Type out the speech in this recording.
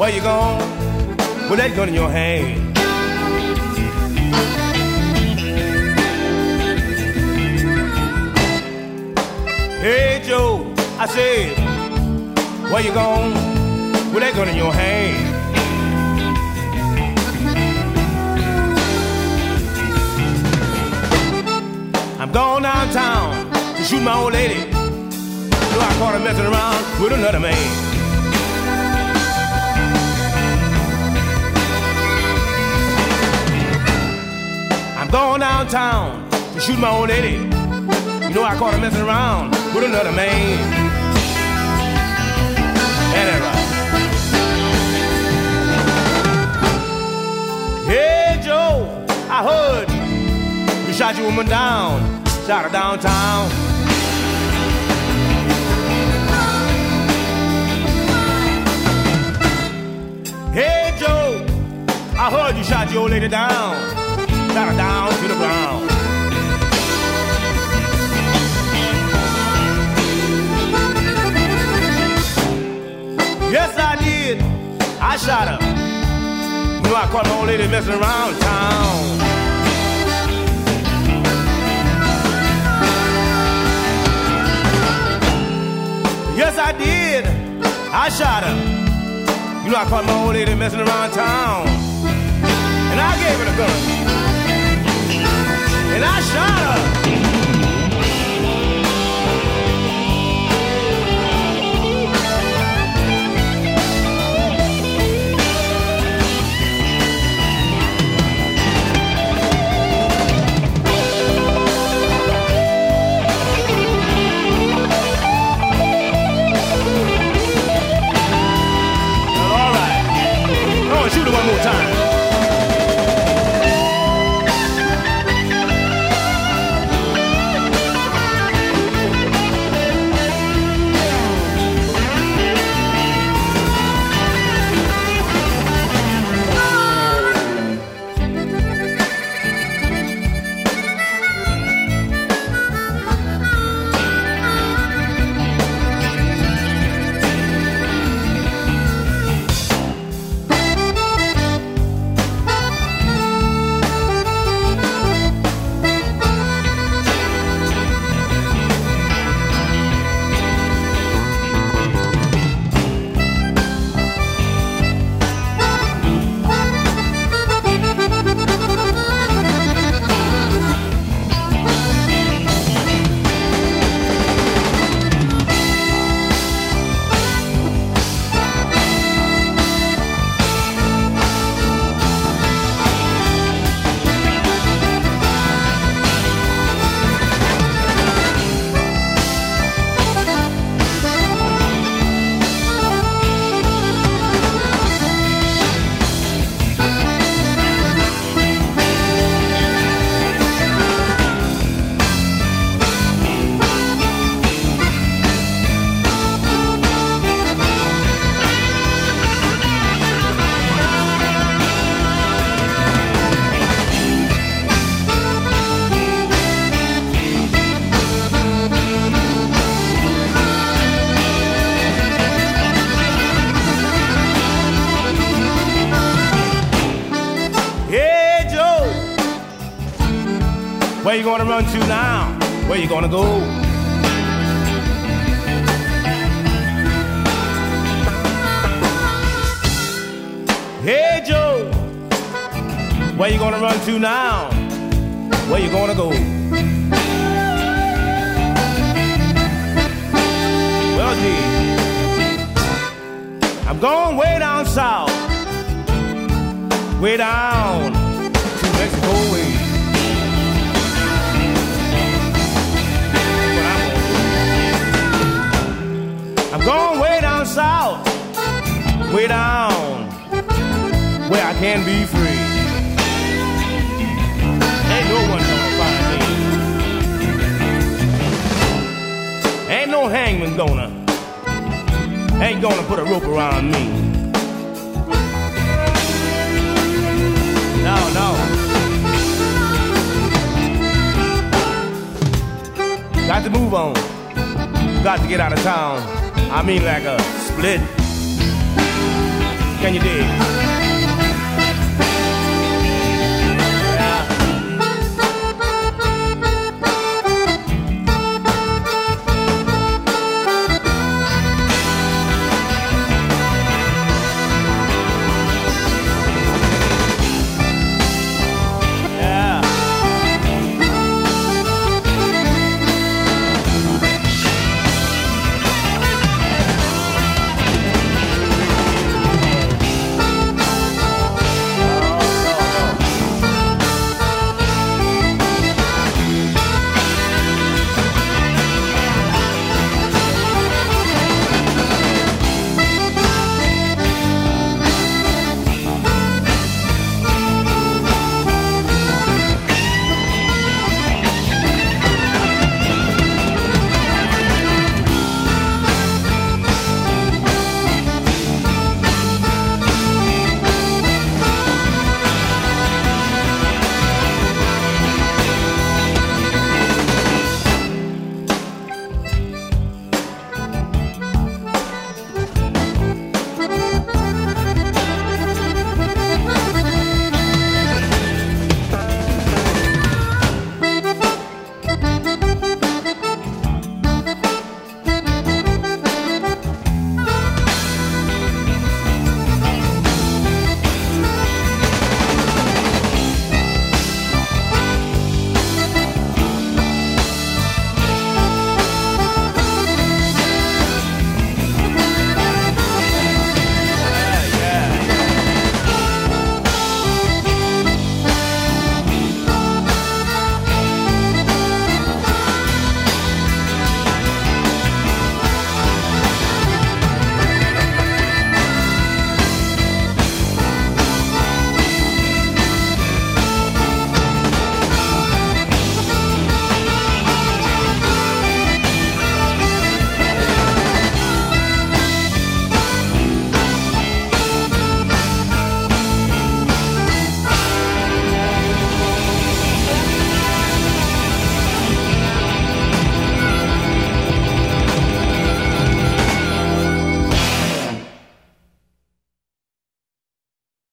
Where you going with that gun in your hand? Hey Joe, I said, where you going with that gun in your hand? I'm going downtown to shoot my old lady. So I caught her messing around with another man. I'm going downtown to shoot my old lady. You know I caught her messing around with another man. Ain't that right? Hey Joe, I heard you shot your woman down, shot her downtown. Hey Joe, I heard you shot your old lady down, shot her down to the ground. Yes I did, I shot her. You know I caught my old lady messing around town. Yes, I did. I shot her. You know, I caught my old lady messing around town. And I gave her the gun. And I shot her. Shoot it one more time. Where you gonna run to now? Where you gonna go? Hey Joe, where you gonna run to now? Where you gonna go? Well, gee, I'm going way down south, way down to Mexico way. I'm going way down south, way down where I can be free. Ain't no one gonna find me. Ain't no hangman ain't gonna put a rope around me. No, no. Got to move on. Got to get out of town. I mean like a split. Can you dig?